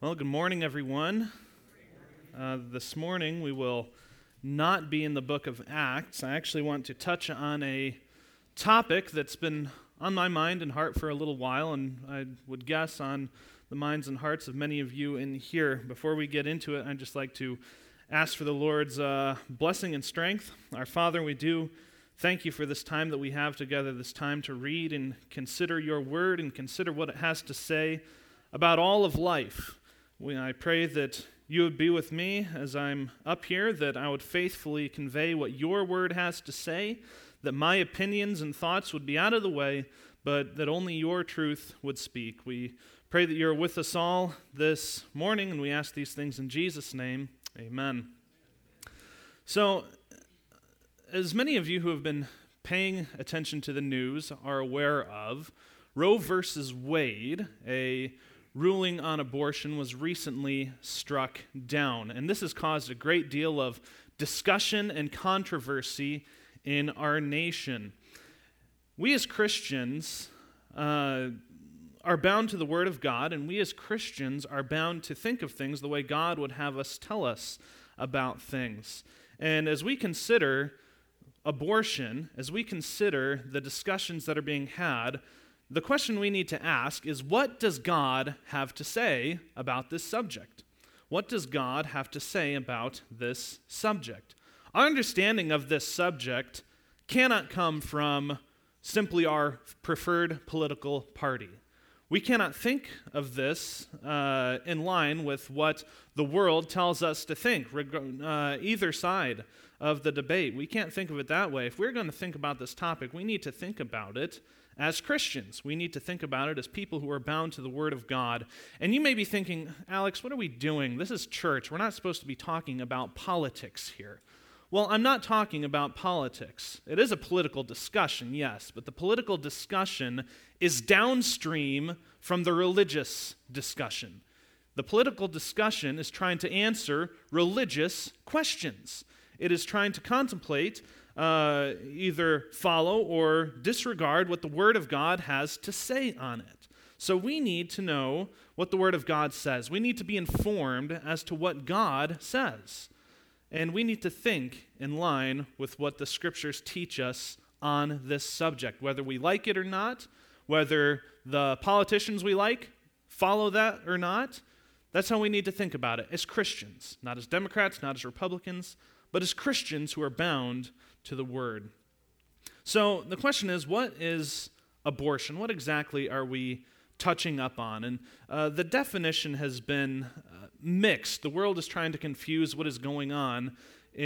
Well, good morning, everyone. This morning we will not be in the book of Acts. I actually want to touch on a topic that's been on my mind and heart for a little while, and I would guess on the minds and hearts of many of you in here. Before we get into it, I'd just like to ask for the Lord's blessing and strength. Our Father, we do thank you for this time that we have together, this time to read and consider your word and consider what it has to say about all of life. I pray that you would be with me as I'm up here, that I would faithfully convey what your word has to say, that my opinions and thoughts would be out of the way, but that only your truth would speak. We pray that you're with us all this morning, and we ask these things in Jesus' name. Amen. So, as many of you who have been paying attention to the news are aware of, Roe versus Wade, a ruling on abortion, was recently struck down. And this has caused a great deal of discussion and controversy in our nation. We as Christians are bound to the Word of God, and we as Christians are bound to think of things the way God would have us tell us about things. And as we consider abortion, as we consider the discussions that are being had, the question we need to ask is, what does God have to say about this subject? What does God have to say about this subject? Our understanding of this subject cannot come from simply our preferred political party. We cannot think of this in line with what the world tells us to think, either side of the debate. We can't think of it that way. If we're going to think about this topic, we need to think about it as Christians. We need to think about it as people who are bound to the Word of God. And you may be thinking, Alex, what are we doing? This is church. We're not supposed to be talking about politics here. Well, I'm not talking about politics. It is a political discussion, yes, but the political discussion is downstream from the religious discussion. The political discussion is trying to answer religious questions. It is trying to contemplate, either follow or disregard what the Word of God has to say on it. So we need to know what the Word of God says. We need to be informed as to what God says. And we need to think in line with what the Scriptures teach us on this subject, whether we like it or not, whether the politicians we like follow that or not. That's how we need to think about it as Christians, not as Democrats, not as Republicans, but as Christians who are bound to the Word. So the question is, what is abortion? What exactly are we touching up on? And the definition has been mixed. The world is trying to confuse what is going on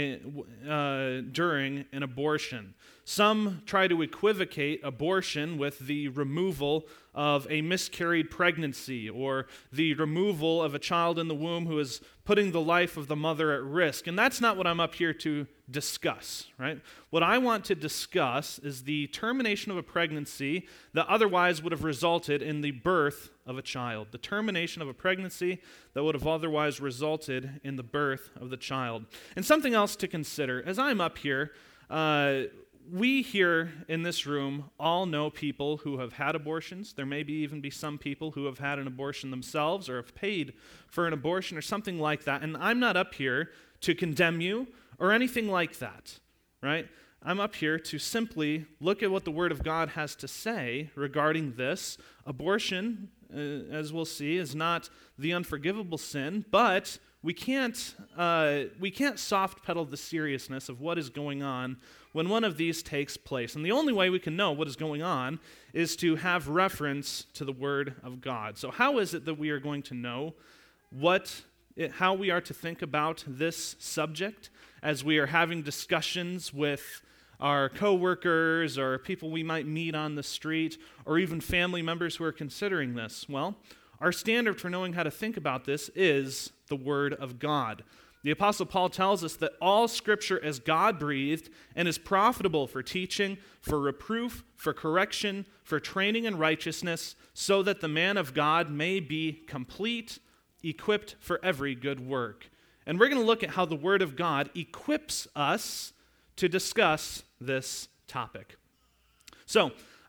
during an abortion. Some try to equivocate abortion with the removal of a miscarried pregnancy or the removal of a child in the womb who is putting the life of the mother at risk. And that's not what I'm up here to discuss, right? What I want to discuss is the termination of a pregnancy that otherwise would have resulted in the birth of a child. The termination of a pregnancy that would have otherwise resulted in the birth of the child. And something else to consider, as I'm up here, we here in this room all know people who have had abortions. There may even be some people who have had an abortion themselves or have paid for an abortion or something like that. And I'm not up here to condemn you or anything like that, right? I'm up here to simply look at what the Word of God has to say regarding this. Abortion, as we'll see, is not the unforgivable sin, but we can't soft pedal the seriousness of what is going on when one of these takes place. And the only way we can know what is going on is to have reference to the Word of God. So how is it that we are going to know how we are to think about this subject as we are having discussions with our coworkers or people we might meet on the street or even family members who are considering this? Well, our standard for knowing how to think about this is the Word of God. The Apostle Paul tells us that all Scripture is God-breathed and is profitable for teaching, for reproof, for correction, for training in righteousness, so that the man of God may be complete, equipped for every good work. And we're going to look at how the Word of God equips us to discuss this topic. So,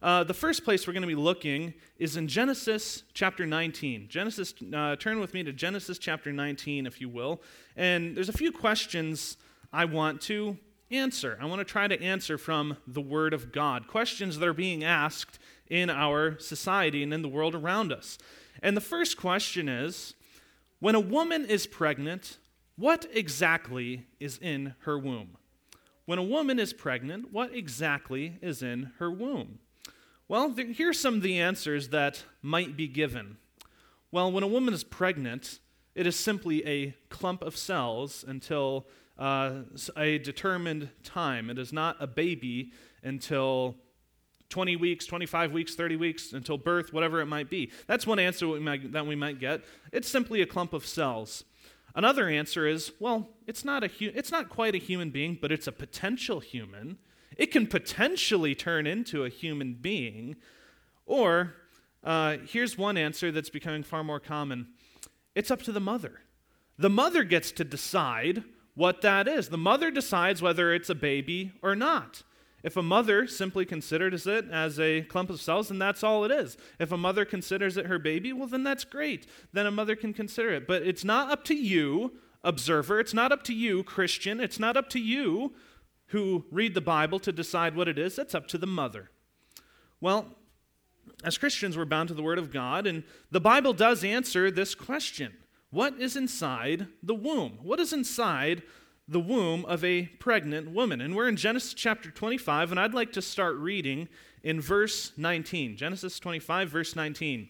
the first place we're going to be looking is in Genesis chapter 19. Turn with me to Genesis chapter 19, if you will. And there's a few questions I want to answer. I want to try to answer from the Word of God. Questions that are being asked in our society and in the world around us. And the first question is, when a woman is pregnant, what exactly is in her womb? When a woman is pregnant, what exactly is in her womb? Well, here's some of the answers that might be given. Well, when a woman is pregnant, it is simply a clump of cells until a determined time. It is not a baby until 20 weeks, 25 weeks, 30 weeks, until birth, whatever it might be. That's one answer that we might get. It's simply a clump of cells. Another answer is, well, it's not quite a human being, but it's a potential human. It can potentially turn into a human being. Or, here's one answer that's becoming far more common. It's up to the mother. The mother gets to decide what that is. The mother decides whether it's a baby or not. If a mother simply considers it as a clump of cells, then that's all it is. If a mother considers it her baby, well, then that's great. Then a mother can consider it. But it's not up to you, observer. It's not up to you, Christian. It's not up to you who read the Bible to decide what it is. It's up to the mother. Well, as Christians, we're bound to the Word of God, and the Bible does answer this question. What is inside the womb? What is inside the womb of a pregnant woman? And we're in Genesis chapter 25, and I'd like to start reading in verse 19. Genesis 25, verse 19.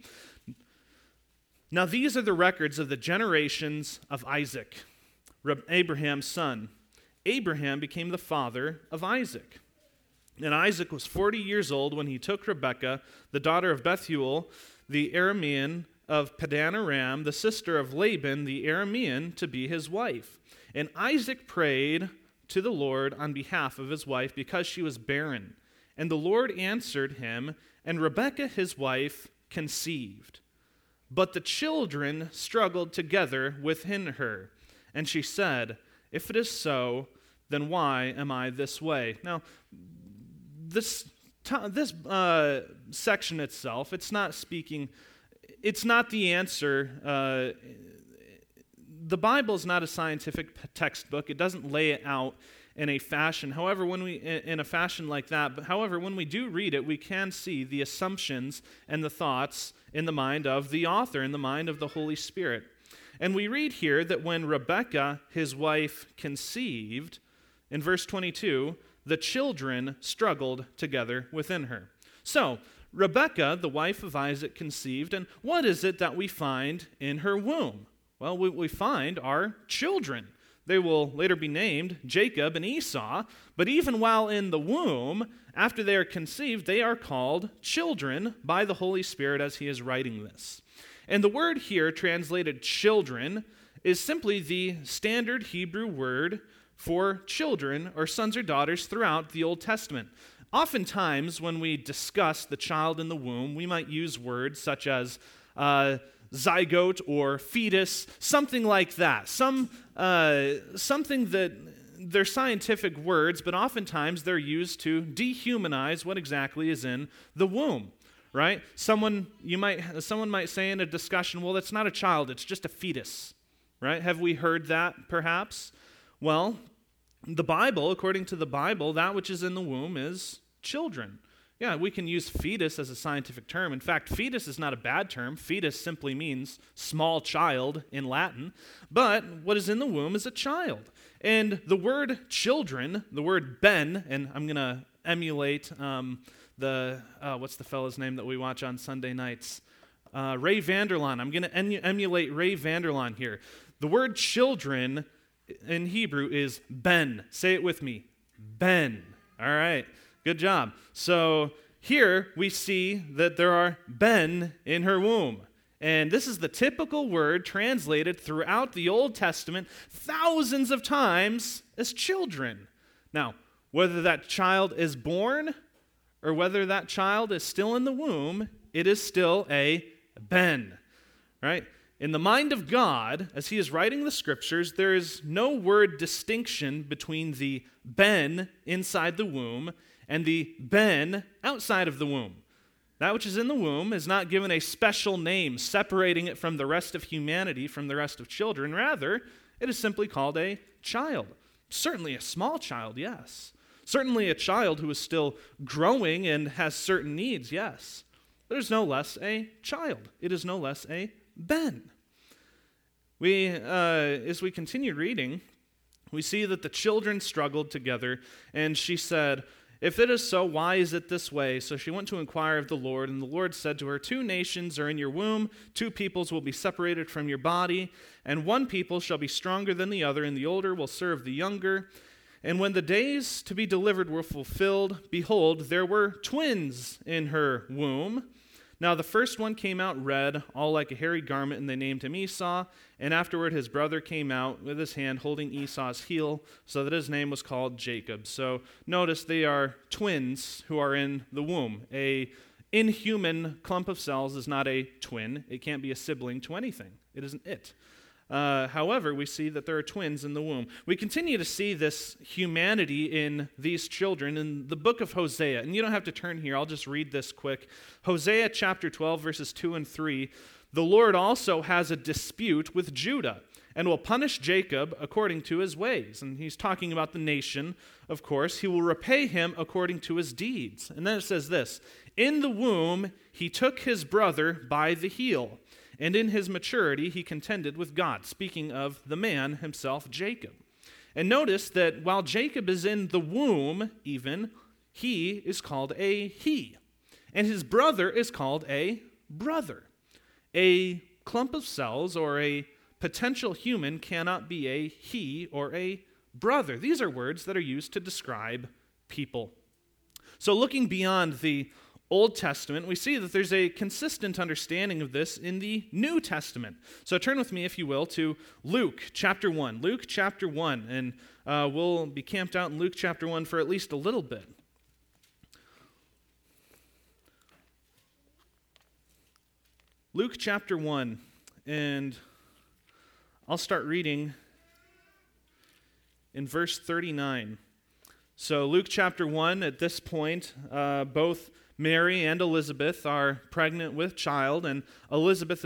Now these are the records of the generations of Isaac, Abraham's son. Abraham became the father of Isaac. And Isaac was 40 years old when he took Rebekah, the daughter of Bethuel, the Aramean of Padan Aram, the sister of Laban, the Aramean, to be his wife. And Isaac prayed to the Lord on behalf of his wife because she was barren. And the Lord answered him, and Rebekah his wife conceived. But the children struggled together within her. And she said, if it is so, then why am I this way? Now, this section itself, it's not the answer. The Bible is not a scientific textbook. It doesn't lay it out in a fashion. However, when we do read it, we can see the assumptions and the thoughts in the mind of the author, in the mind of the Holy Spirit. And we read here that when Rebekah, his wife, conceived, in verse 22, the children struggled together within her. So, Rebekah, the wife of Isaac, conceived, and what is it that we find in her womb? Well, what we find are children. They will later be named Jacob and Esau, but even while in the womb, after they are conceived, they are called children by the Holy Spirit as he is writing this. And the word here, translated children, is simply the standard Hebrew word for children or sons or daughters throughout the Old Testament. Oftentimes, when we discuss the child in the womb, we might use words such as zygote or fetus, something like that. Something that they're scientific words, but oftentimes they're used to dehumanize what exactly is in the womb. Right? Someone might say in a discussion, well, that's not a child, it's just a fetus. Right? Have we heard that perhaps? Well, the Bible, according to the Bible, that which is in the womb is children. Yeah, we can use fetus as a scientific term. In fact, fetus is not a bad term. Fetus simply means small child in Latin. But what is in the womb is a child. And the word children, the word ben, and I'm going to emulate what's the fellow's name that we watch on Sunday nights? Ray Vanderlaan. I'm going to emulate Ray Vanderlaan here. The word children in Hebrew is ben. Say it with me. Ben. All right. Good job. So here we see that there are ben in her womb. And this is the typical word translated throughout the Old Testament thousands of times as children. Now, whether that child is born or whether that child is still in the womb, it is still a ben, right? In the mind of God, as he is writing the scriptures, there is no word distinction between the ben inside the womb and the ben outside of the womb. That which is in the womb is not given a special name, separating it from the rest of humanity, from the rest of children. Rather, it is simply called a child. Certainly a small child, yes. Certainly a child who is still growing and has certain needs, yes. But it is no less a child. It is no less a Ben. As we continue reading, we see that the children struggled together, and she said, "If it is so, why is it this way?" So she went to inquire of the Lord, and the Lord said to her, "Two nations are in your womb, two peoples will be separated from your body, and one people shall be stronger than the other, and the older will serve the younger. And when the days to be delivered were fulfilled, behold, there were twins in her womb. Now the first one came out red, all like a hairy garment, and they named him Esau. And afterward his brother came out with his hand holding Esau's heel, so that his name was called Jacob." So notice they are twins who are in the womb. A inhuman clump of cells is not a twin. It can't be a sibling to anything. It isn't it. However, we see that there are twins in the womb. We continue to see this humanity in these children in the book of Hosea. And you don't have to turn here. I'll just read this quick. Hosea chapter 12, verses 2 and 3. "The Lord also has a dispute with Judah and will punish Jacob according to his ways." And he's talking about the nation, of course. "He will repay him according to his deeds." And then it says this, "In the womb he took his brother by the heel, and in his maturity he contended with God," speaking of the man himself, Jacob. And notice that while Jacob is in the womb even, he is called a he, and his brother is called a brother. A clump of cells or a potential human cannot be a he or a brother. These are words that are used to describe people. So looking beyond the Old Testament, we see that there's a consistent understanding of this in the New Testament. So turn with me, if you will, to Luke chapter 1. Luke chapter 1, and we'll be camped out in Luke chapter 1 for at least a little bit. Luke chapter 1, and I'll start reading in verse 39. So Luke chapter 1, at this point, both Mary and Elizabeth are pregnant with child, and Mary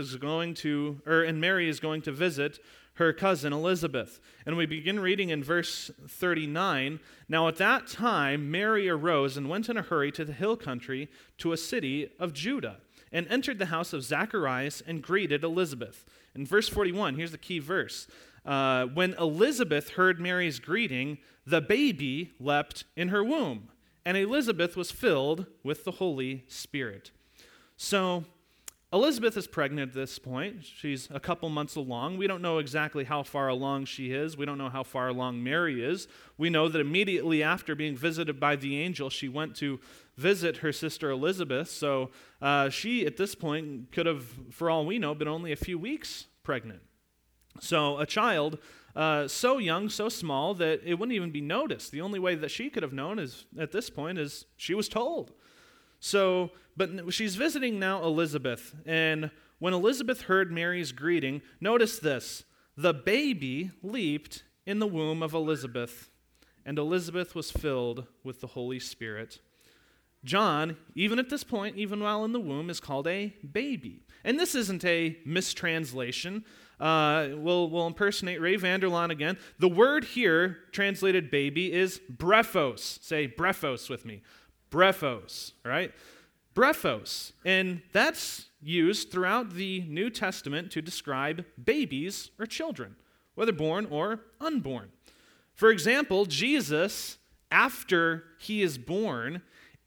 is going to visit her cousin Elizabeth. And we begin reading in verse 39. "Now at that time Mary arose and went in a hurry to the hill country, to a city of Judah, and entered the house of Zacharias and greeted Elizabeth." In verse 41, here's the key verse. "When Elizabeth heard Mary's greeting, the baby leapt in her womb, and Elizabeth was filled with the Holy Spirit." So Elizabeth is pregnant at this point. She's a couple months along. We don't know exactly how far along she is. We don't know how far along Mary is. We know that immediately after being visited by the angel, she went to visit her sister Elizabeth. So she, at this point, could have, for all we know, been only a few weeks pregnant. So a child so young, so small, that it wouldn't even be noticed. The only way that she could have known is, at this point, is she was told. So, but she's visiting now Elizabeth, and when Elizabeth heard Mary's greeting, notice this: the baby leaped in the womb of Elizabeth, and Elizabeth was filled with the Holy Spirit. John, even at this point, even while in the womb, is called a baby. And this isn't a mistranslation. We'll impersonate Ray Vanderlaan again. The word here, translated baby, is brephos. Say brephos with me. Brephos, all right? Brephos. And that's used throughout the New Testament to describe babies or children, whether born or unborn. For example, Jesus, after he is born,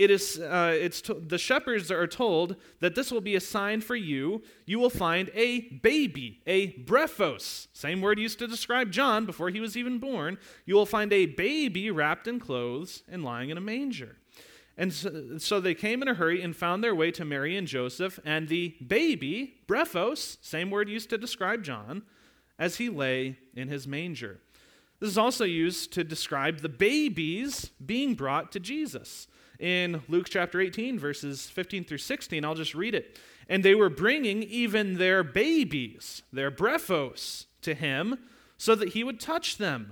the shepherds are told that this will be a sign for you. You will find a baby, a brephos, same word used to describe John before he was even born. You will find a baby wrapped in clothes and lying in a manger. And so they came in a hurry and found their way to Mary and Joseph, and the baby, brephos, same word used to describe John, as he lay in his manger. This is also used to describe the babies being brought to Jesus. In Luke chapter 18, verses 15 through 16, I'll just read it. "And they were bringing even their babies, their brephos, to him, so that he would touch them.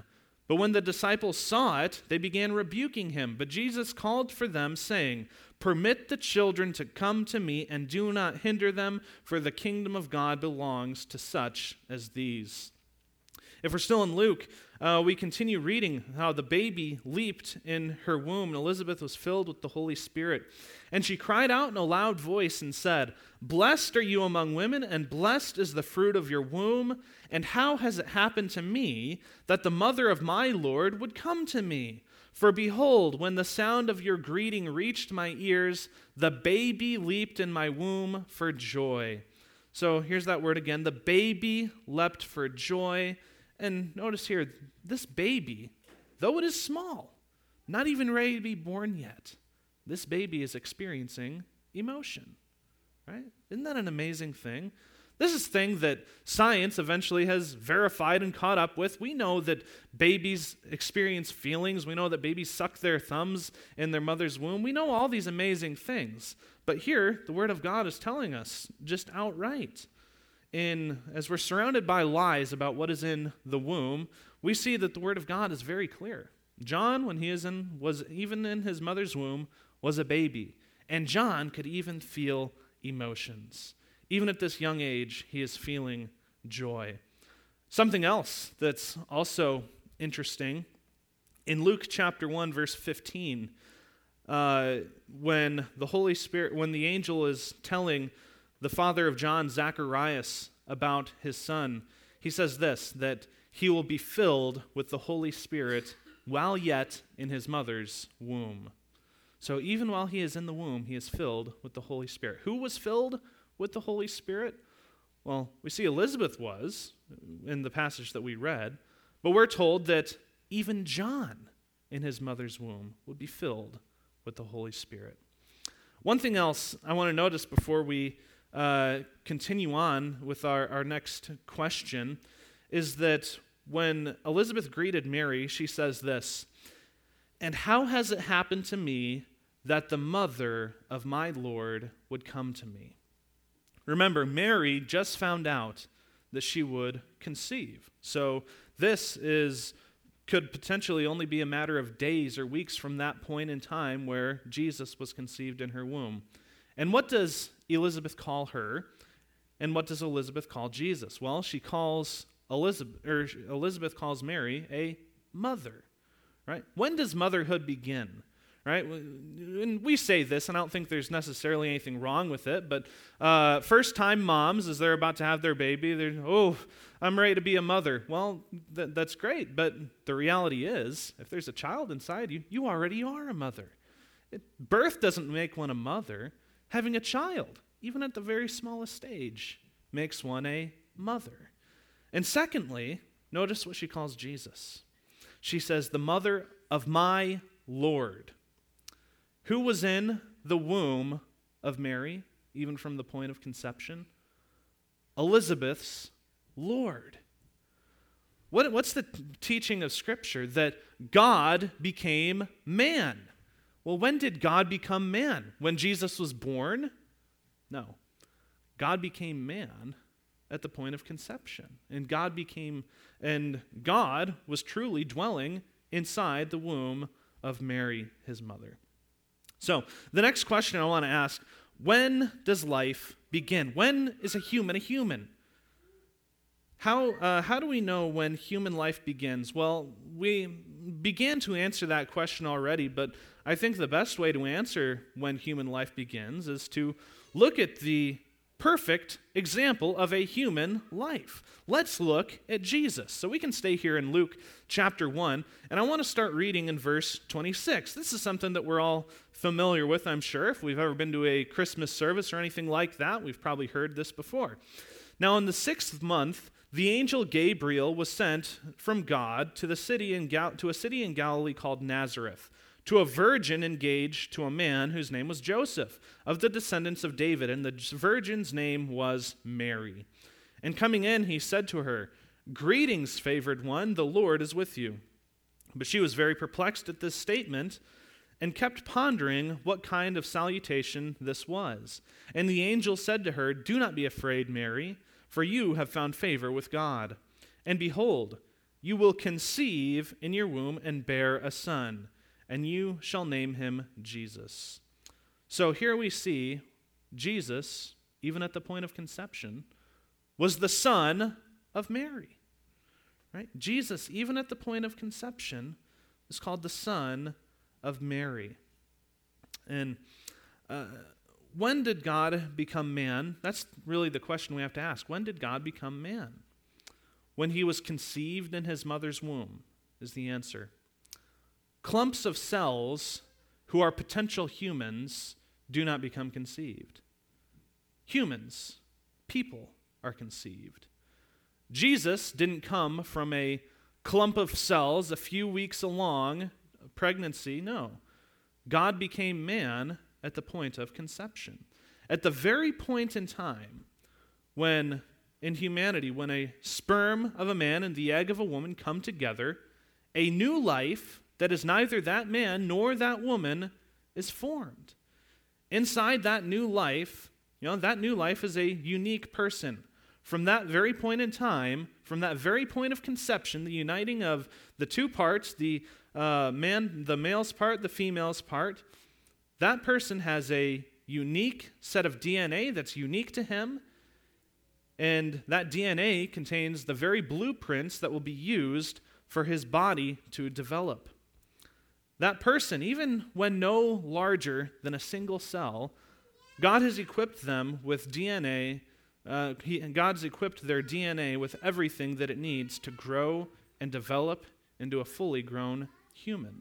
But when the disciples saw it, they began rebuking him. But Jesus called for them, saying, "Permit the children to come to me, and do not hinder them, for the kingdom of God belongs to such as these." If we're still in Luke, we continue reading how the baby leaped in her womb, and Elizabeth was filled with the Holy Spirit. And she cried out in a loud voice and said, "Blessed are you among women, and blessed is the fruit of your womb. And how has it happened to me that the mother of my Lord would come to me? For behold, when the sound of your greeting reached my ears, the baby leaped in my womb for joy." So here's that word again. The baby leapt for joy. And notice here, this baby, though it is small, not even ready to be born yet, this baby is experiencing emotion, right? Isn't that an amazing thing? This is a thing that science eventually has verified and caught up with. We know that babies experience feelings. We know that babies suck their thumbs in their mother's womb. We know all these amazing things. But here, the Word of God is telling us just outright. As we're surrounded by lies about what is in the womb, we see that the Word of God is very clear. John, when he was even in his mother's womb, was a baby. And John could even feel emotions. Even at this young age, he is feeling joy. Something else that's also interesting, in Luke chapter 1, verse 15, when the angel is telling the father of John, Zacharias, about his son, he says this, that he will be filled with the Holy Spirit while yet in his mother's womb. So even while he is in the womb, he is filled with the Holy Spirit. Who was filled with the Holy Spirit? Well, we see Elizabeth was in the passage that we read, but we're told that even John in his mother's womb would be filled with the Holy Spirit. One thing else I want to notice before we continue on with our next question is that when Elizabeth greeted Mary, she says this, "And how has it happened to me that the mother of my Lord would come to me?" Remember, Mary just found out that she would conceive. So this could potentially only be a matter of days or weeks from that point in time where Jesus was conceived in her womb. And what does Elizabeth call her? And what does Elizabeth call Jesus? Well, Elizabeth calls Mary a mother, right? When does motherhood begin? Right? And we say this, and I don't think there's necessarily anything wrong with it, but first-time moms, as they're about to have their baby, I'm ready to be a mother. Well, that's great, but the reality is, if there's a child inside you, you already are a mother. Birth doesn't make one a mother. Having a child, even at the very smallest stage, makes one a mother. And secondly, notice what she calls Jesus. She says, "The mother of my Lord." Who was in the womb of Mary, even from the point of conception? Elizabeth's Lord. What's the teaching of Scripture? That God became man. Well, when did God become man? When Jesus was born? No. God became man at the point of conception. And God was truly dwelling inside the womb of Mary, his mother. So, the next question I want to ask, when does life begin? When is a human a human? How do we know when human life begins? Well, we began to answer that question already, but I think the best way to answer when human life begins is to look at the perfect example of a human life. Let's look at Jesus. So we can stay here in Luke chapter 1, and I want to start reading in verse 26. This is something that we're all familiar with, I'm sure. If we've ever been to a Christmas service or anything like that, we've probably heard this before. Now, in the 6th month, the angel Gabriel was sent from God to a city in Galilee called Nazareth, to a virgin engaged to a man whose name was Joseph, of the descendants of David, and the virgin's name was Mary. And coming in, he said to her, "Greetings, favored one, the Lord is with you." But she was very perplexed at this statement and kept pondering what kind of salutation this was. And the angel said to her, "Do not be afraid, Mary, for you have found favor with God. And behold, you will conceive in your womb and bear a son, and you shall name him Jesus. So here we see Jesus, even at the point of conception, was the son of Mary. Right? Jesus, even at the point of conception, is called the son of Mary. And when did God become man? That's really the question we have to ask. When did God become man? When he was conceived in his mother's womb, is the answer. Clumps of cells who are potential humans do not become conceived. Humans, people, are conceived. Jesus didn't come from a clump of cells a few weeks along pregnancy. No. God became man at the point of conception. At the very point in time when, in humanity, when a sperm of a man and the egg of a woman come together, a new life that is neither that man nor that woman is formed. Inside that new life, that new life is a unique person. From that very point in time, from that very point of conception, the uniting of the two parts, the male's part, the female's part, that person has a unique set of DNA that's unique to him, and that DNA contains the very blueprints that will be used for his body to develop. That person, even when no larger than a single cell, God has equipped them with DNA. God's equipped their DNA with everything that it needs to grow and develop into a fully grown human.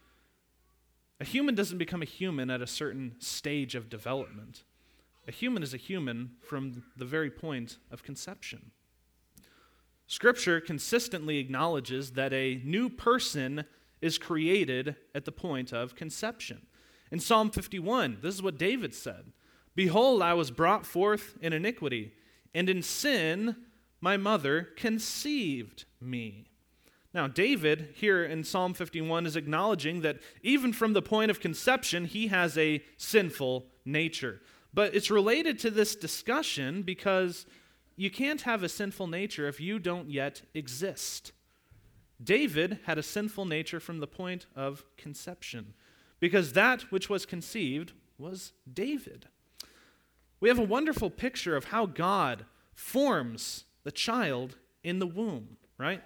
A human doesn't become a human at a certain stage of development. A human is a human from the very point of conception. Scripture consistently acknowledges that a new person is created at the point of conception. In Psalm 51, this is what David said, "Behold, I was brought forth in iniquity, and in sin my mother conceived me." Now, David, here in Psalm 51, is acknowledging that even from the point of conception, he has a sinful nature. But it's related to this discussion because you can't have a sinful nature if you don't yet exist. David had a sinful nature from the point of conception because that which was conceived was David. We have a wonderful picture of how God forms the child in the womb, right?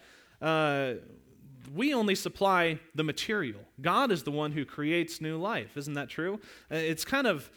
We only supply the material. God is the one who creates new life. Isn't that true? It's kind of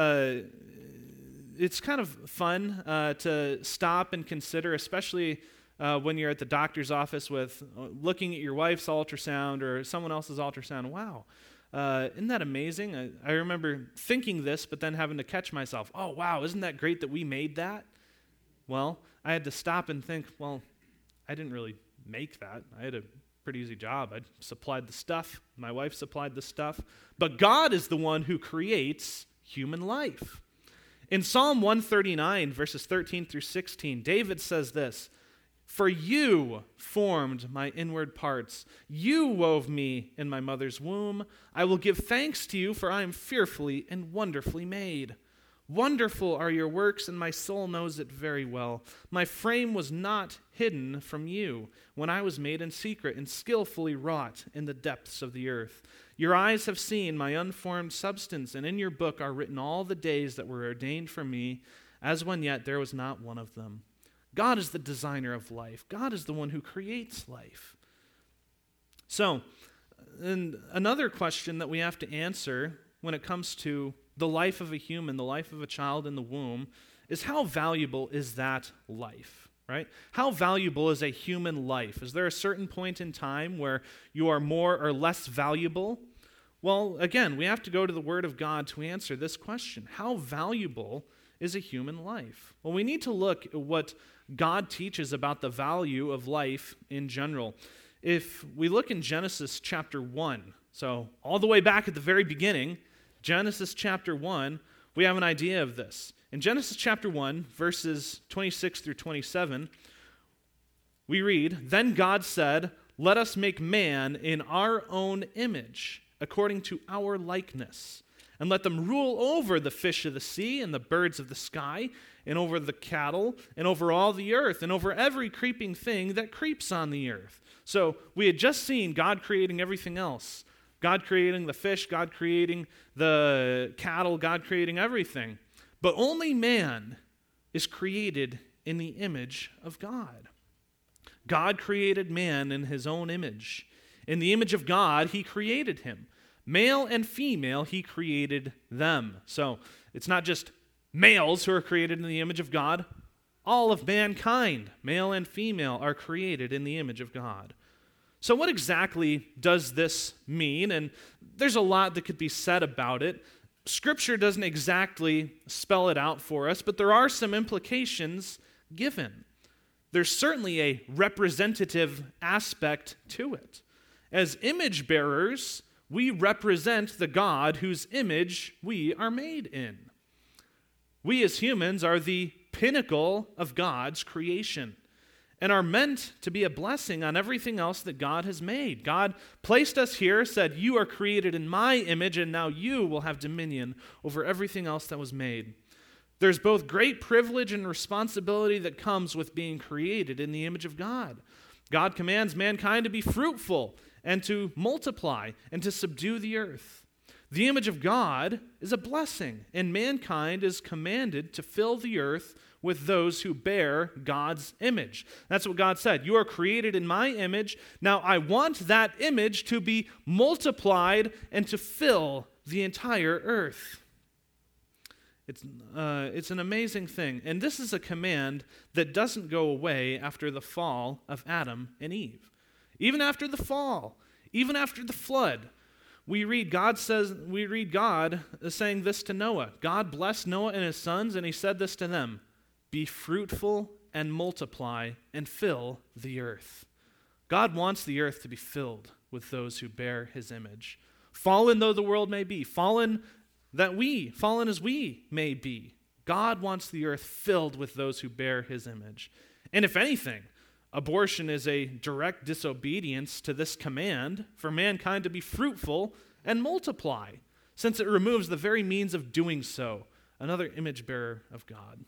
fun to stop and consider, especially when you're at the doctor's office with looking at your wife's ultrasound or someone else's ultrasound. Wow, isn't that amazing? I remember thinking this, but then having to catch myself. Oh, wow, isn't that great that we made that? Well, I had to stop and think, well, I didn't really make that. I had a pretty easy job. I supplied the stuff. My wife supplied the stuff. But God is the one who creates human life. In Psalm 139, verses 13 through 16, David says this, "For you formed my inward parts. You wove me in my mother's womb. I will give thanks to you, for I am fearfully and wonderfully made. Wonderful are your works, and my soul knows it very well. My frame was not hidden from you when I was made in secret and skillfully wrought in the depths of the earth. Your eyes have seen my unformed substance, and in your book are written all the days that were ordained for me, as when yet there was not one of them." God is the designer of life. God is the one who creates life. So, and another question that we have to answer when it comes to the life of a human, the life of a child in the womb, is how valuable is that life, right? How valuable is a human life? Is there a certain point in time where you are more or less valuable? Well, again, we have to go to the Word of God to answer this question. How valuable is a human life? Well, we need to look at what God teaches about the value of life in general. If we look in Genesis chapter 1, so all the way back at the very beginning, Genesis chapter 1, we have an idea of this. In Genesis chapter 1, verses 26 through 27, we read, "Then God said, 'Let us make man in our own image, according to our likeness, and let them rule over the fish of the sea and the birds of the sky, and over the cattle and over all the earth and over every creeping thing that creeps on the earth. So we had just seen God creating everything else. God creating the fish, God creating the cattle, God creating everything. But only man is created in the image of God. God created man in his own image. In the image of God, he created him. Male and female, he created them. So it's not just males who are created in the image of God. All of mankind, male and female, are created in the image of God. So what exactly does this mean? And there's a lot that could be said about it. Scripture doesn't exactly spell it out for us, but there are some implications given. There's certainly a representative aspect to it. As image bearers, we represent the God whose image we are made in. We as humans are the pinnacle of God's creation and are meant to be a blessing on everything else that God has made. God placed us here, said, "You are created in my image, and now you will have dominion over everything else that was made." There's both great privilege and responsibility that comes with being created in the image of God. God commands mankind to be fruitful and to multiply and to subdue the earth. The image of God is a blessing, and mankind is commanded to fill the earth with those who bear God's image. That's what God said. You are created in my image. Now I want that image to be multiplied and to fill the entire earth. It's an amazing thing. And this is a command that doesn't go away after the fall of Adam and Eve. Even after the fall, even after the flood, we read God saying this to Noah. God blessed Noah and his sons, and he said this to them: "Be fruitful and multiply and fill the earth." God wants the earth to be filled with those who bear his image. Fallen though the world may be, fallen as we may be, God wants the earth filled with those who bear his image. And if anything, abortion is a direct disobedience to this command for mankind to be fruitful and multiply, since it removes the very means of doing so, another image bearer of God.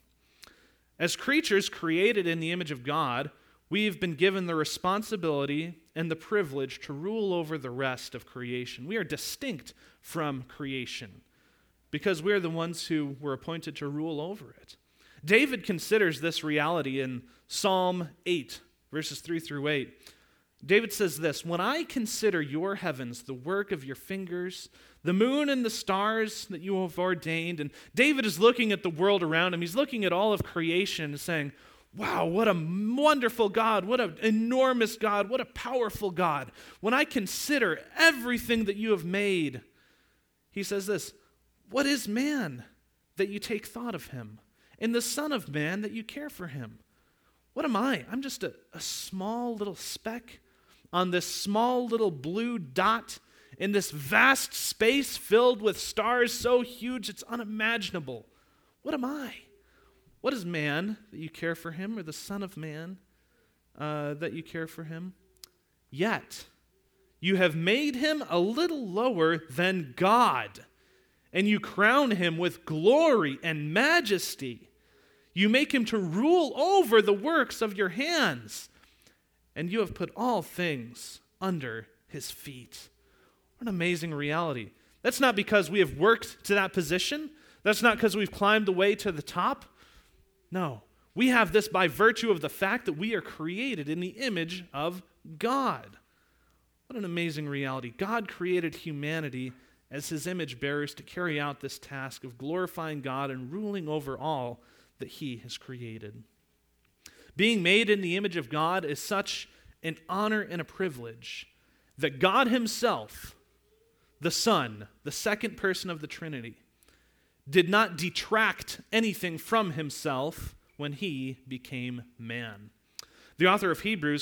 As creatures created in the image of God, we've been given the responsibility and the privilege to rule over the rest of creation. We are distinct from creation because we're the ones who were appointed to rule over it. David considers this reality in Psalm 8, verses 3 through 8. David says this: "When I consider your heavens, the work of your fingers, the moon and the stars that you have ordained," and David is looking at the world around him. He's looking at all of creation and saying, "Wow, what a wonderful God, what an enormous God, what a powerful God. When I consider everything that you have made," he says this: "What is man that you take thought of him, and the Son of Man that you care for him? What am I? I'm just a small little speck on this small little blue dot in this vast space filled with stars so huge it's unimaginable. What am I? What is man that you care for him, or the Son of Man that you care for him? Yet you have made him a little lower than God, and you crown him with glory and majesty. You make him to rule over the works of your hands, and you have put all things under his feet." What an amazing reality. That's not because we have worked to that position. That's not because we've climbed the way to the top. No, we have this by virtue of the fact that we are created in the image of God. What an amazing reality. God created humanity as his image bearers to carry out this task of glorifying God and ruling over all that he has created. Being made in the image of God is such an honor and a privilege that God himself, the Son, the second person of the Trinity, did not detract anything from himself when he became man. The author of Hebrews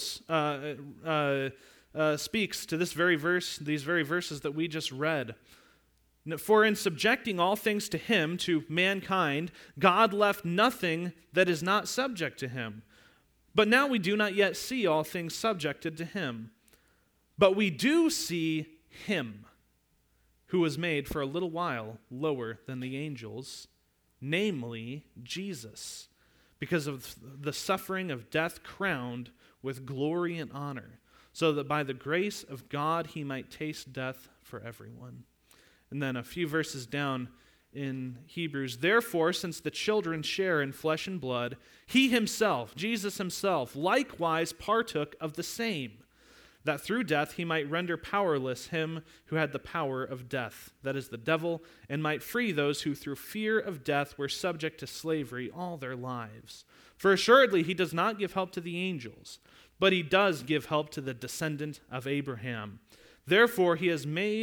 speaks to this very verse, these very verses that we just read. "For in subjecting all things to him, to mankind, God left nothing that is not subject to him. But now we do not yet see all things subjected to him. But we do see him, who was made for a little while lower than the angels, namely Jesus, because of the suffering of death crowned with glory and honor, so that by the grace of God he might taste death for everyone. And then a few verses down in Hebrews, therefore, since the children share in flesh and blood, he himself, Jesus himself, likewise partook of the same, that through death he might render powerless him who had the power of death, that is the devil, and might free those who through fear of death were subject to slavery all their lives. For assuredly he does not give help to the angels, but he does give help to the descendant of Abraham. Therefore he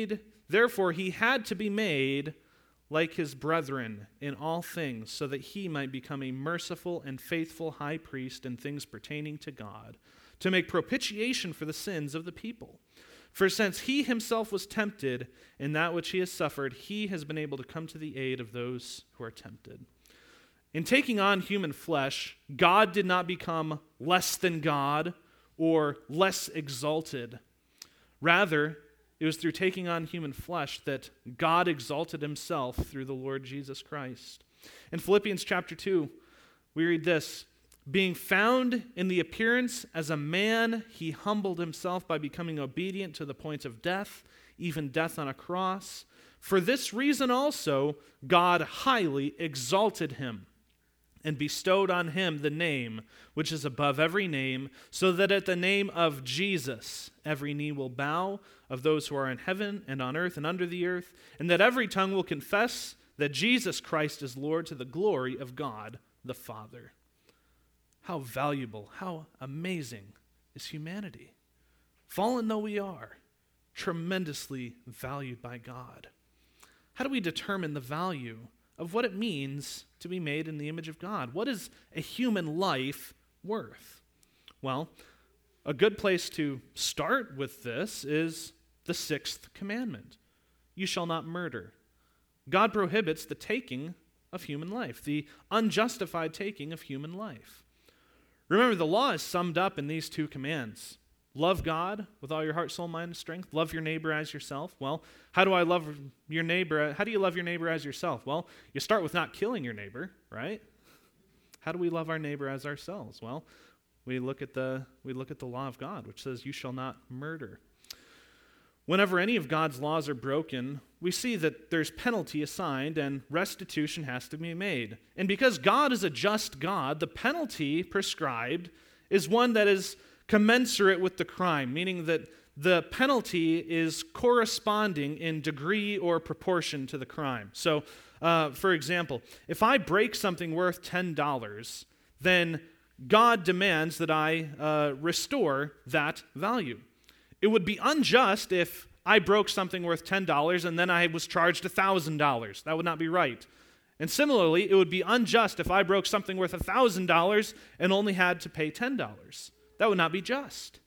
had to be made like his brethren in all things, so that he might become a merciful and faithful high priest in things pertaining to God, to make propitiation for the sins of the people. For since he himself was tempted in that which he has suffered, he has been able to come to the aid of those who are tempted. In taking on human flesh, God did not become less than God or less exalted. Rather, it was through taking on human flesh that God exalted himself through the Lord Jesus Christ. In Philippians chapter 2, we read this, being found in the appearance as a man, he humbled himself by becoming obedient to the point of death, even death on a cross. For this reason also, God highly exalted him and bestowed on him the name which is above every name, so that at the name of Jesus every knee will bow, of those who are in heaven and on earth and under the earth, and that every tongue will confess that Jesus Christ is Lord, to the glory of God the Father. How valuable, how amazing is humanity. Fallen though we are, tremendously valued by God. How do we determine the value of what it means to be made in the image of God? What is a human life worth? Well, a good place to start with this is the sixth commandment. You shall not murder. God prohibits the taking of human life, the unjustified taking of human life. Remember, the law is summed up in these two commands. Love God with all your heart, soul, mind, and strength. Love your neighbor as yourself. Well, how do you love your neighbor as yourself? Well, you start with not killing your neighbor, right? How do we love our neighbor as ourselves? Well, we look at the law of God, which says you shall not murder. Whenever any of God's laws are broken, we see that there's penalty assigned and restitution has to be made. And because God is a just God, the penalty prescribed is one that is commensurate with the crime, meaning that the penalty is corresponding in degree or proportion to the crime. So, for example, if I break something worth $10, then God demands that I restore that value. It would be unjust if I broke something worth $10 and then I was charged $1,000. That would not be right. And similarly, it would be unjust if I broke something worth $1,000 and only had to pay $10. That would not be just.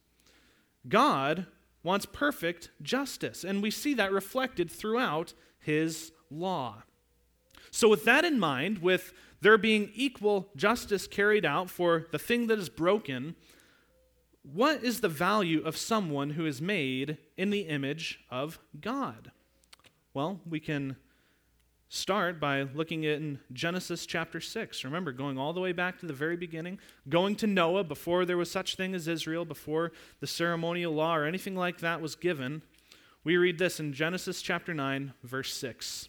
God wants perfect justice, and we see that reflected throughout his law. So with that in mind, with there being equal justice carried out for the thing that is broken, what is the value of someone who is made in the image of God? Well, we can start by looking in Genesis chapter 6. Remember, going all the way back to the very beginning, going to Noah before there was such thing as Israel, before the ceremonial law or anything like that was given. We read this in Genesis chapter 9, verse 6.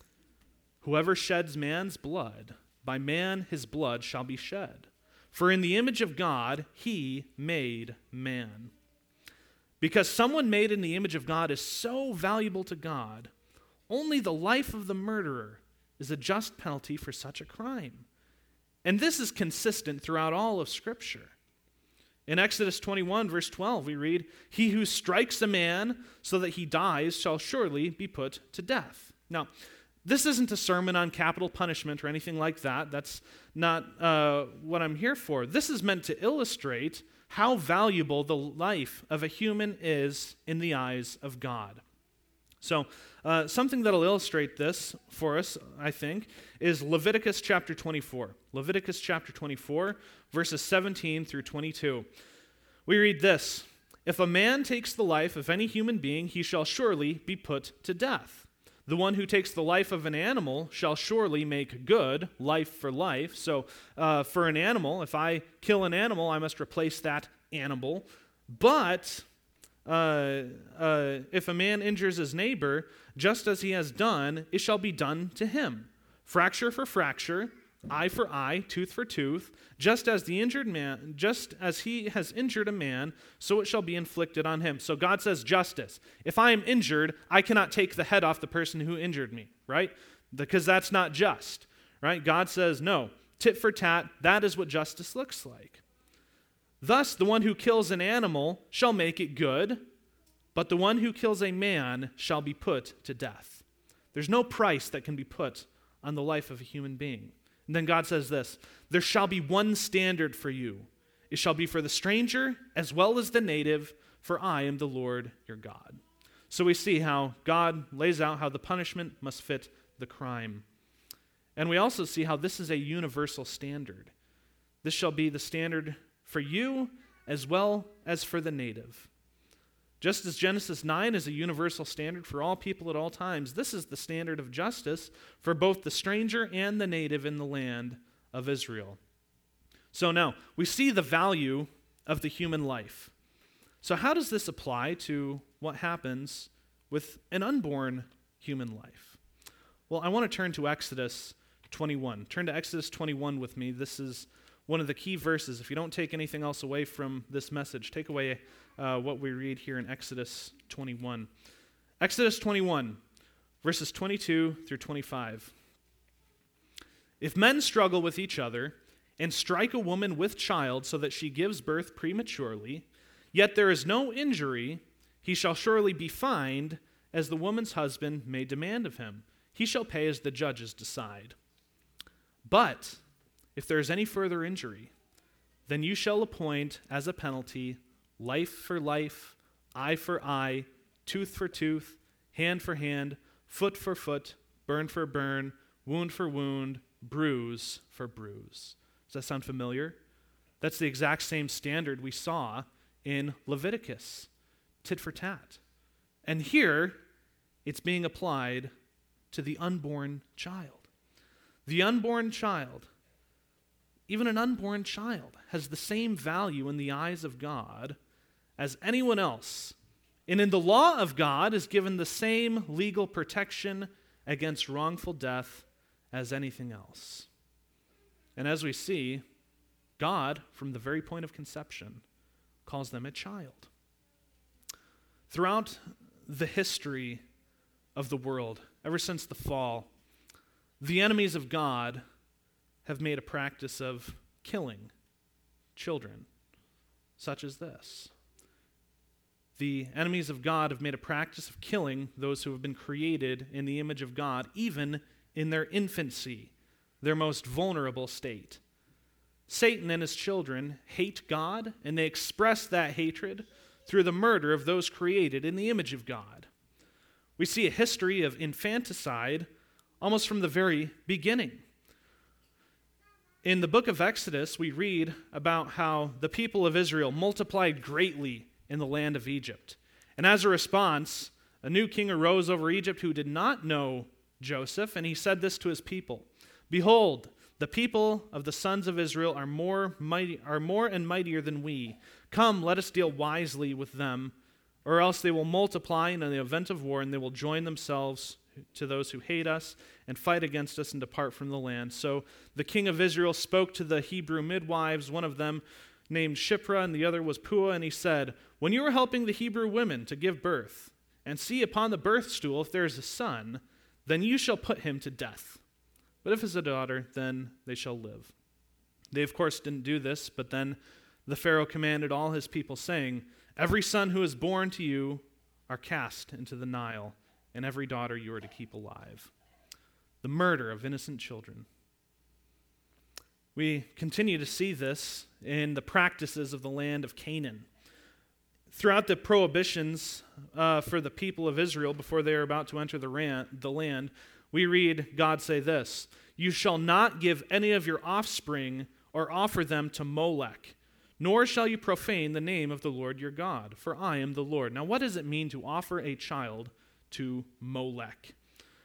Whoever sheds man's blood, by man his blood shall be shed. For in the image of God, he made man. Because someone made in the image of God is so valuable to God, only the life of the murderer is a just penalty for such a crime. And this is consistent throughout all of Scripture. In Exodus 21, verse 12, we read, he who strikes a man so that he dies shall surely be put to death. Now, this isn't a sermon on capital punishment or anything like that. That's not what I'm here for. This is meant to illustrate how valuable the life of a human is in the eyes of God. So, something that'll illustrate this for us, I think, is Leviticus chapter 24. Leviticus chapter 24, verses 17 through 22. We read this, if a man takes the life of any human being, he shall surely be put to death. The one who takes the life of an animal shall surely make good, life for life. So for an animal, if I kill an animal, I must replace that animal. But if a man injures his neighbor, just as he has done, it shall be done to him. Fracture for fracture, eye for eye, tooth for tooth, just as he has injured a man, so it shall be inflicted on him. So God says justice. If I am injured, I cannot take the head off the person who injured me, right? Because that's not just, right? God says no, tit for tat, that is what justice looks like. Thus, the one who kills an animal shall make it good, but the one who kills a man shall be put to death. There's no price that can be put on the life of a human being. And then God says this, there shall be one standard for you. It shall be for the stranger as well as the native, for I am the Lord your God. So we see how God lays out how the punishment must fit the crime. And we also see how this is a universal standard. This shall be the standard for you as well as for the native. Just as Genesis 9 is a universal standard for all people at all times, this is the standard of justice for both the stranger and the native in the land of Israel. So now, we see the value of the human life. So how does this apply to what happens with an unborn human life? Well, I want to turn to Exodus 21. Turn to Exodus 21 with me. This is one of the key verses. If you don't take anything else away from this message, take away what we read here in Exodus 21. Exodus 21, verses 22 through 25. If men struggle with each other and strike a woman with child so that she gives birth prematurely, yet there is no injury, he shall surely be fined, as the woman's husband may demand of him. He shall pay as the judges decide. But if there is any further injury, then you shall appoint as a penalty life for life, eye for eye, tooth for tooth, hand for hand, foot for foot, burn for burn, wound for wound, bruise for bruise. Does that sound familiar? That's the exact same standard we saw in Leviticus, tit for tat. And here, it's being applied to the unborn child. The unborn child, even an unborn child, has the same value in the eyes of God as anyone else. And in the law of God is given the same legal protection against wrongful death as anything else. And as we see, God, from the very point of conception, calls them a child. Throughout the history of the world, ever since the fall, the enemies of God have made a practice of killing children, such as this. The enemies of God have made a practice of killing those who have been created in the image of God, even in their infancy, their most vulnerable state. Satan and his children hate God, and they express that hatred through the murder of those created in the image of God. We see a history of infanticide almost from the very beginning. In the book of Exodus, we read about how the people of Israel multiplied greatly in the land of Egypt. And as a response, a new king arose over Egypt who did not know Joseph, and he said this to his people, "Behold, the people of the sons of Israel are more and mightier than we. Come, let us deal wisely with them, or else they will multiply in the event of war, and they will join themselves to those who hate us and fight against us and depart from the land." So the king of Israel spoke to the Hebrew midwives, one of them named Shiphrah and the other was Puah, and he said, "When you are helping the Hebrew women to give birth, and see upon the birth stool if there is a son, then you shall put him to death. But if it's a daughter, then they shall live." They, of course, didn't do this, but then the Pharaoh commanded all his people, saying, "Every son who is born to you are cast into the Nile, and every daughter you are to keep alive." The murder of innocent children. We continue to see this in the practices of the land of Canaan. Throughout the prohibitions for the people of Israel before they are about to enter the land, we read God say this, "You shall not give any of your offspring or offer them to Molech, nor shall you profane the name of the Lord your God, for I am the Lord." Now, what does it mean to offer a child to Molech?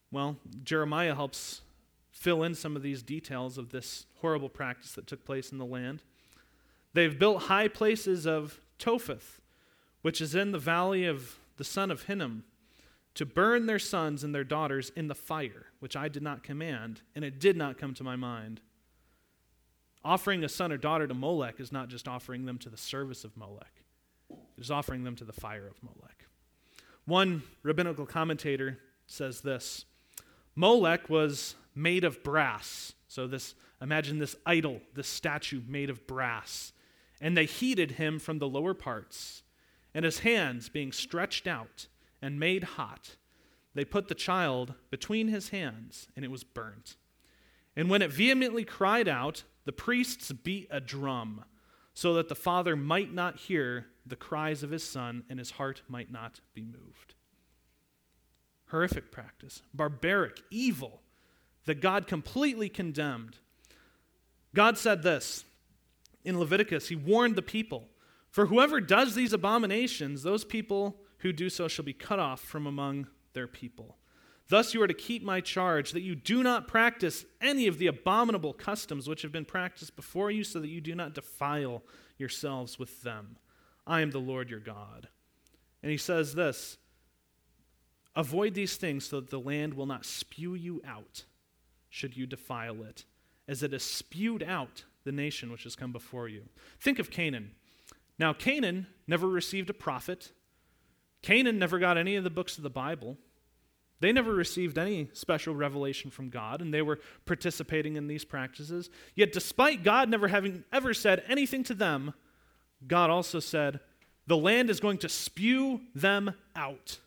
Well, Jeremiah helps fill in some of these details of this horrible practice that took place in the land. They've built high places of Topheth, which is in the valley of the son of Hinnom, to burn their sons and their daughters in the fire, which I did not command, and it did not come to my mind. Offering a son or daughter to Molech is not just offering them to the service of Molech. It is offering them to the fire of Molech. One rabbinical commentator says this: Molech was made of brass. So imagine this idol, this statue made of brass. And they heated him from the lower parts, and his hands being stretched out and made hot, they put the child between his hands, and it was burnt. And when it vehemently cried out, the priests beat a drum, so that the father might not hear the cries of his son, and his heart might not be moved. Horrific practice, barbaric, evil, that God completely condemned. God said this in Leviticus. He warned the people, "For whoever does these abominations, those people who do so shall be cut off from among their people. Thus you are to keep my charge, that you do not practice any of the abominable customs which have been practiced before you, so that you do not defile yourselves with them. I am the Lord your God." And he says this: "Avoid these things so that the land will not spew you out, should you defile it, as it has spewed out the nation which has come before you." Think of Canaan. Now, Canaan never received a prophet. Canaan never got any of the books of the Bible. They never received any special revelation from God, and they were participating in these practices. Yet despite God never having ever said anything to them, God also said, the land is going to spew them out.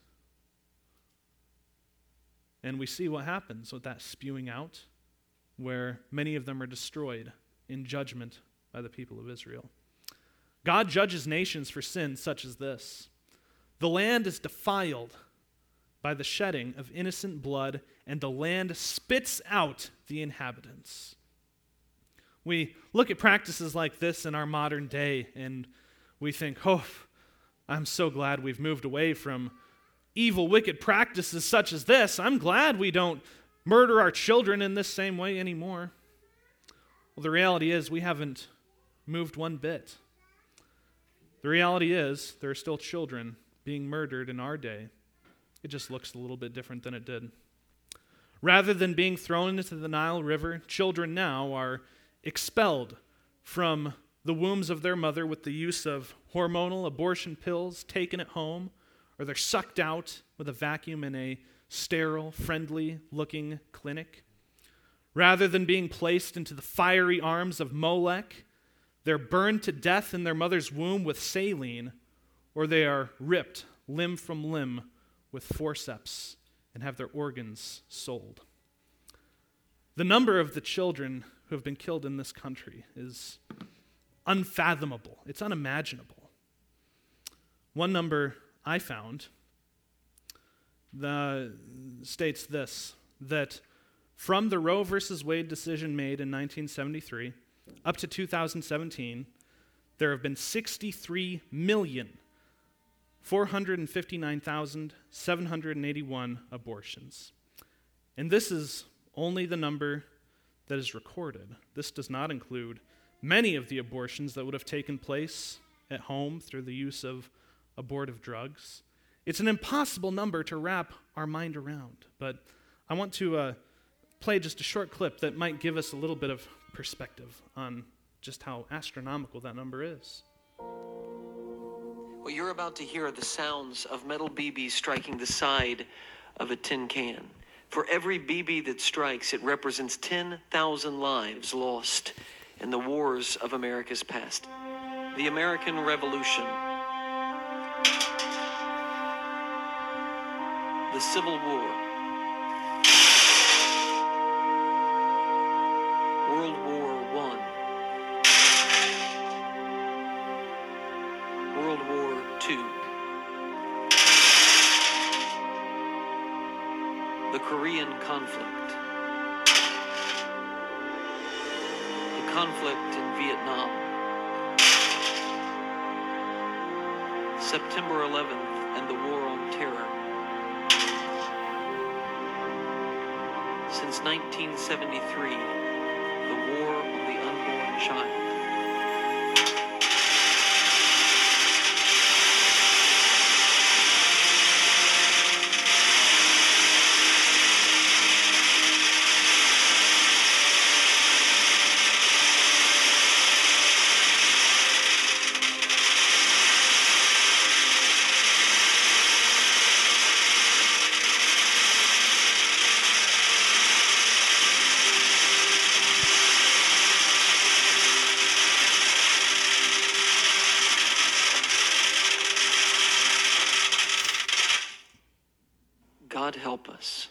And we see what happens with that spewing out, where many of them are destroyed in judgment by the people of Israel. God judges nations for sins such as this. The land is defiled by the shedding of innocent blood, and the land spits out the inhabitants. We look at practices like this in our modern day, and we think, oh, I'm so glad we've moved away from evil, wicked practices such as this. I'm glad we don't murder our children in this same way anymore. Well, the reality is we haven't moved one bit. The reality is there are still children being murdered in our day. It just looks a little bit different than it did. Rather than being thrown into the Nile River, children now are expelled from the wombs of their mother with the use of hormonal abortion pills taken at home, or they're sucked out with a vacuum in a sterile, friendly-looking clinic. Rather than being placed into the fiery arms of Molech, they're burned to death in their mother's womb with saline, or they are ripped limb from limb with forceps and have their organs sold. The number of the children who have been killed in this country is unfathomable. It's unimaginable. One number I found states this, that from the Roe versus Wade decision made in 1973 up to 2017, there have been 63,459,781 abortions. And this is only the number that is recorded. This does not include many of the abortions that would have taken place at home through the use of abortive drugs. It's an impossible number to wrap our mind around, but I want to play just a short clip that might give us a little bit of perspective on just how astronomical that number is. What you're about to hear are the sounds of metal BBs striking the side of a tin can. For every BB that strikes, it represents 10,000 lives lost in the wars of America's past. The American Revolution, the Civil War, World War I, World War II, the Korean conflict, the conflict in Vietnam, September 11th and the War on Terror, since 1973, the War on the Unborn Child. God help us.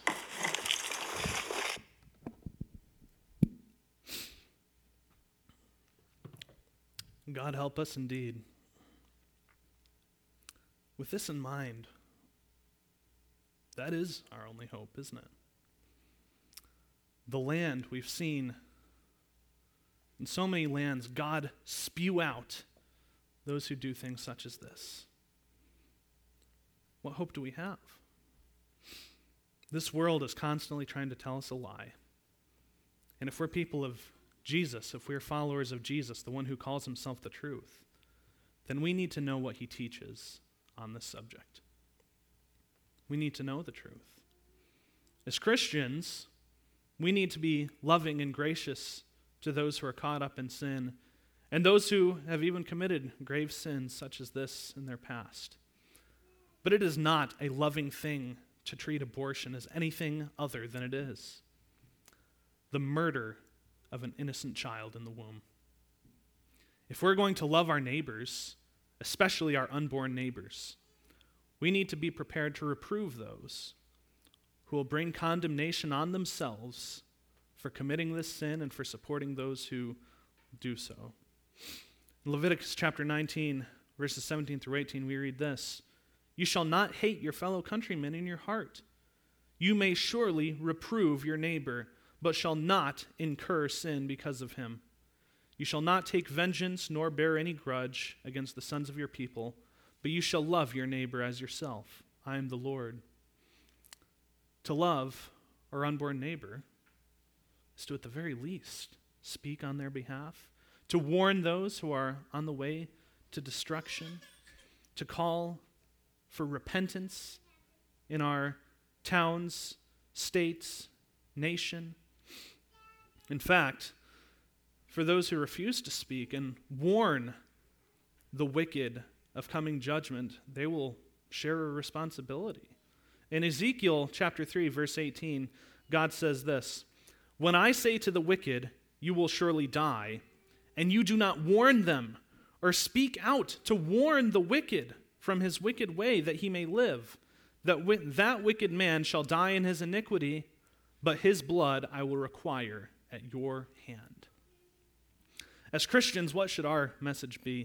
God help us indeed. With this in mind, that is our only hope, isn't it? The land we've seen, in so many lands, God spew out those who do things such as this. What hope do we have? This world is constantly trying to tell us a lie. And if we're people of Jesus, if we're followers of Jesus, the one who calls himself the truth, then we need to know what he teaches on this subject. We need to know the truth. As Christians, we need to be loving and gracious to those who are caught up in sin and those who have even committed grave sins such as this in their past. But it is not a loving thing to treat abortion as anything other than it is: the murder of an innocent child in the womb. If we're going to love our neighbors, especially our unborn neighbors, we need to be prepared to reprove those who will bring condemnation on themselves for committing this sin and for supporting those who do so. In Leviticus chapter 19, verses 17 through 18, we read this: "You shall not hate your fellow countrymen in your heart. You may surely reprove your neighbor, but shall not incur sin because of him. You shall not take vengeance nor bear any grudge against the sons of your people, but you shall love your neighbor as yourself. I am the Lord." To love our unborn neighbor is to, at the very least, speak on their behalf, to warn those who are on the way to destruction, to call for repentance in our towns, states, nation. In fact, for those who refuse to speak and warn the wicked of coming judgment, they will share a responsibility. In Ezekiel chapter 3, verse 18, God says this: "When I say to the wicked, 'You will surely die,' and you do not warn them or speak out to warn the wicked from his wicked way that he may live, that wicked man shall die in his iniquity, but his blood I will require at your hand." As Christians, what should our message be?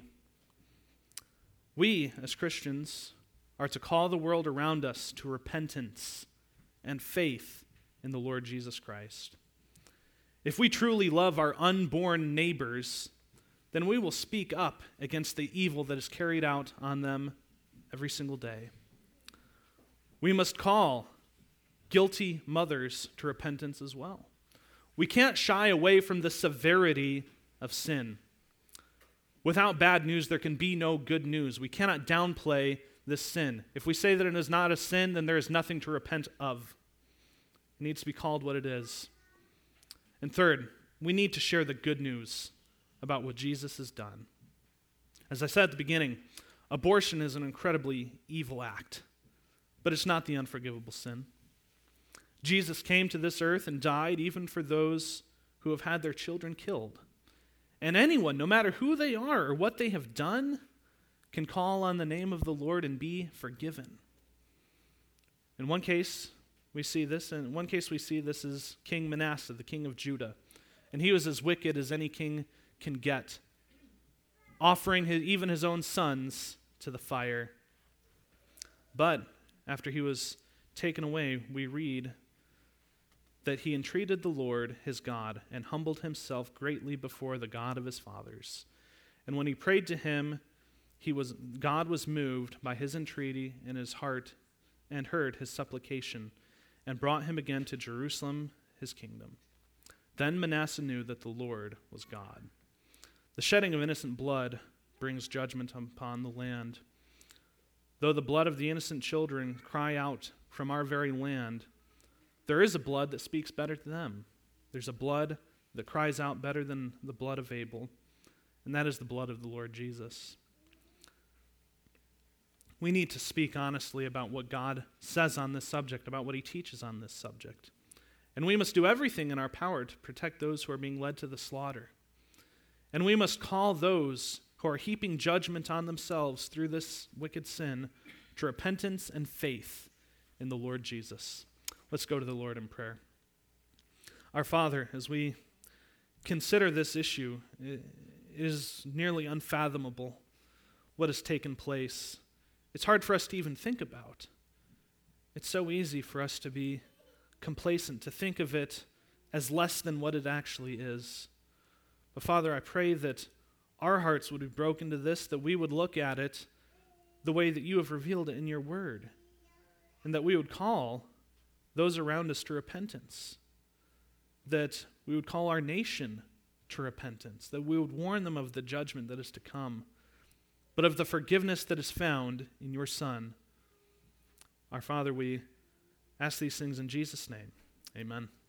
We, as Christians, are to call the world around us to repentance and faith in the Lord Jesus Christ. If we truly love our unborn neighbors, then we will speak up against the evil that is carried out on them every single day. We must call guilty mothers to repentance as well. We can't shy away from the severity of sin. Without bad news, there can be no good news. We cannot downplay this sin. If we say that it is not a sin, then there is nothing to repent of. It needs to be called what it is. And third, we need to share the good news about what Jesus has done. As I said at the beginning, abortion is an incredibly evil act, but it's not the unforgivable sin. Jesus came to this earth and died even for those who have had their children killed. And anyone, no matter who they are or what they have done, can call on the name of the Lord and be forgiven. In one case, we see this is King Manasseh, the king of Judah. And he was as wicked as any king can get, offering even his own sons to the fire. But after he was taken away, we read that he entreated the Lord his God and humbled himself greatly before the God of his fathers. And when he prayed to him, God was moved by his entreaty in his heart and heard his supplication and brought him again to Jerusalem, his kingdom. Then Manasseh knew that the Lord was God. The shedding of innocent blood brings judgment upon the land. Though the blood of the innocent children cry out from our very land, there is a blood that speaks better to them. There's a blood that cries out better than the blood of Abel, and that is the blood of the Lord Jesus. We need to speak honestly about what God says on this subject, about what he teaches on this subject. And we must do everything in our power to protect those who are being led to the slaughter. And we must call those who are heaping judgment on themselves through this wicked sin to repentance and faith in the Lord Jesus. Let's go to the Lord in prayer. Our Father, as we consider this issue, it is nearly unfathomable what has taken place. It's hard for us to even think about. It's so easy for us to be complacent, to think of it as less than what it actually is. But Father, I pray that our hearts would be broken to this, that we would look at it the way that you have revealed it in your word, and that we would call those around us to repentance, that we would call our nation to repentance, that we would warn them of the judgment that is to come, but of the forgiveness that is found in your Son. Our Father, we ask these things in Jesus' name. Amen.